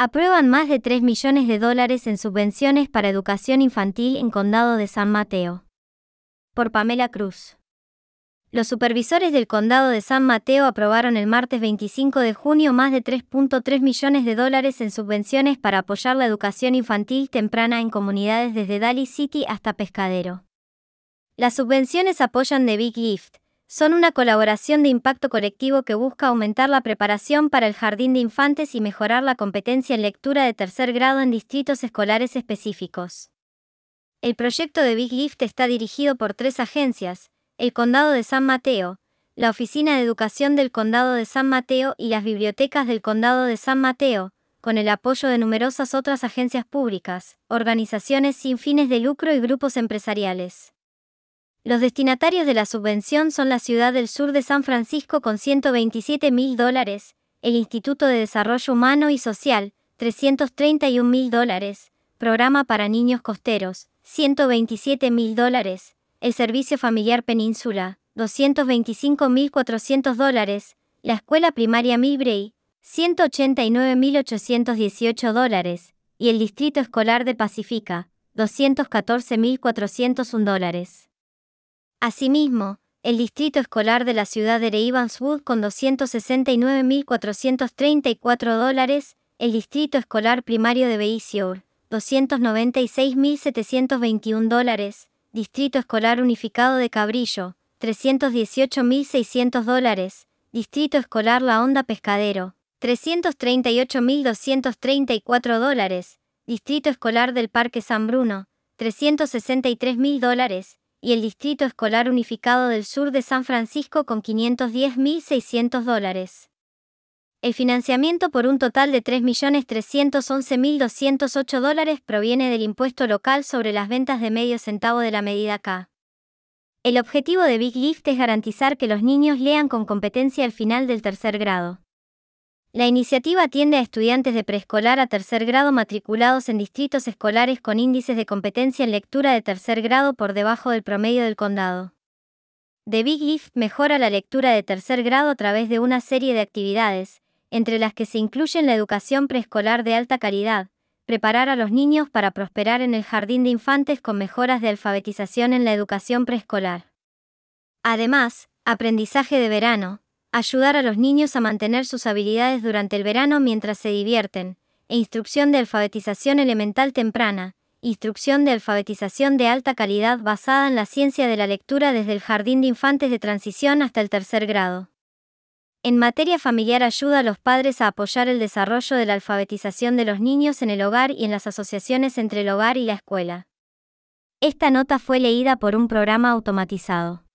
Aprueban más de $3 millones en subvenciones para educación infantil en Condado de San Mateo. Por Pamela Cruz. Los supervisores del Condado de San Mateo aprobaron el martes 25 de junio más de $3.3 millones en subvenciones para apoyar la educación infantil temprana en comunidades desde Daly City hasta Pescadero. Las subvenciones apoyan The Big Gift. Son una colaboración de impacto colectivo que busca aumentar la preparación para el jardín de infantes y mejorar la competencia en lectura de tercer grado en distritos escolares específicos. El proyecto de Big Gift está dirigido por 3 agencias: el Condado de San Mateo, la Oficina de Educación del Condado de San Mateo y las bibliotecas del Condado de San Mateo, con el apoyo de numerosas otras agencias públicas, organizaciones sin fines de lucro y grupos empresariales. Los destinatarios de la subvención son la Ciudad del Sur de San Francisco con $127.000, el Instituto de Desarrollo Humano y Social, $331.000, Programa para Niños Costeros, $127.000, el Servicio Familiar Península, $225.400, la Escuela Primaria Millbrae, $189.818, y el Distrito Escolar de Pacifica, $214.401. Asimismo, el Distrito Escolar de la Ciudad de Evanswood con $269.434, el Distrito Escolar Primario de Bayshore, $296.721, Distrito Escolar Unificado de Cabrillo, $318.600, Distrito Escolar La Honda Pescadero, $338.234, Distrito Escolar del Parque San Bruno, $363.000, y el Distrito Escolar Unificado del Sur de San Francisco con $510.600. El financiamiento por un total de $3.311.208 proviene del impuesto local sobre las ventas de medio centavo de la medida K. El objetivo de Big Gift es garantizar que los niños lean con competencia al final del tercer grado. La iniciativa atiende a estudiantes de preescolar a tercer grado matriculados en distritos escolares con índices de competencia en lectura de tercer grado por debajo del promedio del condado. The Big Gift mejora la lectura de tercer grado a través de una serie de actividades, entre las que se incluyen la educación preescolar de alta calidad, preparar a los niños para prosperar en el jardín de infantes con mejoras de alfabetización en la educación preescolar. Además, aprendizaje de verano, ayudar a los niños a mantener sus habilidades durante el verano mientras se divierten, e instrucción de alfabetización elemental temprana, instrucción de alfabetización de alta calidad basada en la ciencia de la lectura desde el jardín de infantes de transición hasta el tercer grado. En materia familiar ayuda a los padres a apoyar el desarrollo de la alfabetización de los niños en el hogar y en las asociaciones entre el hogar y la escuela. Esta nota fue leída por un programa automatizado.